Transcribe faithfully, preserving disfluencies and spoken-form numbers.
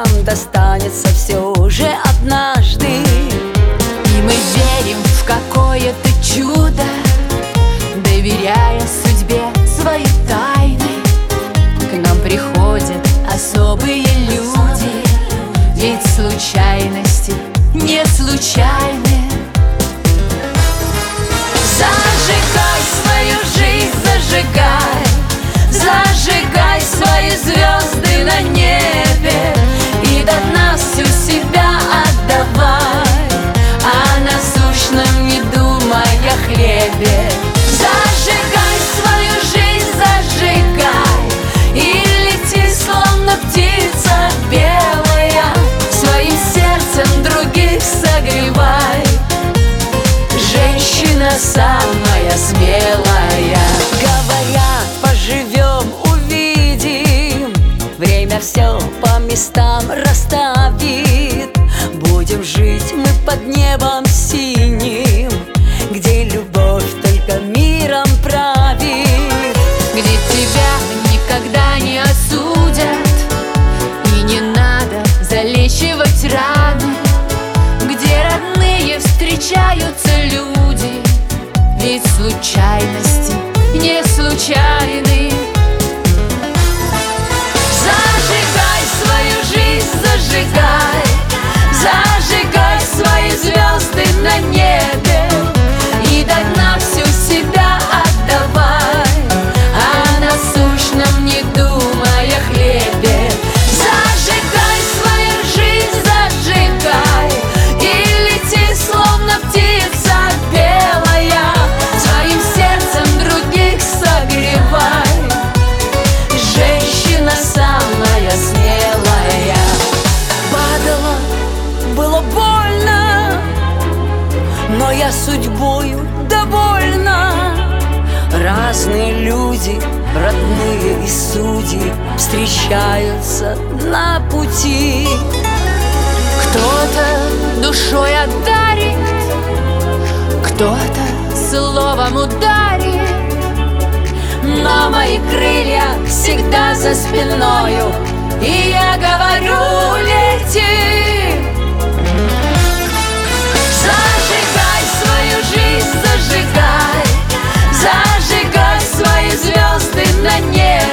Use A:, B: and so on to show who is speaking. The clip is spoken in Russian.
A: нам достанется все же однажды.
B: И мы верим в какое-то чудо, доверяя судьбе свои тайны. К нам приходят особые люди, ведь случайности не случайны. Зажигай свою жизнь, зажигай, зажигай свои звезды на небе и до дна всю себя отдавай, а насущном не думай о хлебе. Зажигай свою жизнь, зажигай, и лети, словно птица белая, своим сердцем других согревай. Женщина самая смелая.
A: Говорят, поживем, увидим, время все по местам расставит. Будем жить мы под небом синим, где любовь только миром правит.
B: Где тебя никогда не осудят и не надо залечивать раны, где родные встречаются люди, ведь случайности не случайны. Зажигай свою жизнь, зажигай, зажигай свои звезды на небе и до дна всю себя отдавай, а насущном не думай о хлебе. Зажигай свою жизнь, зажигай, и лети, словно птица белая, своим сердцем других согревай. Женщина самая смелая.
A: Падала, было больно, но я судьбою довольна. Разные люди, родные и судьи, встречаются на пути.
B: Кто-то душой одарит, кто-то словом ударит,
A: но мои крылья всегда за спиною, и я говорю: лети. Зажигай свою жизнь, зажигай, зажигай свои звезды на небе